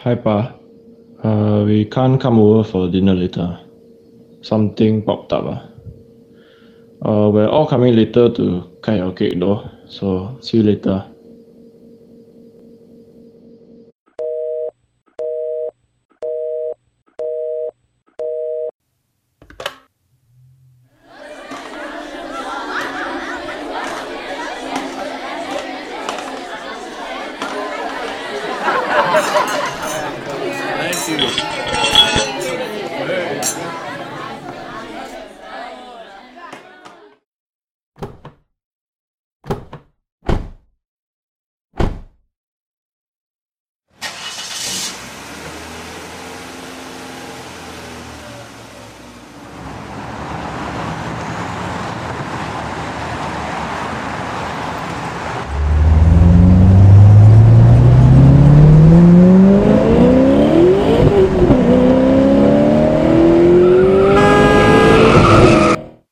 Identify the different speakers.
Speaker 1: Hi, Pa. We can't come over for dinner later. Something popped up. We're all coming later to cut your cake though, so see you later.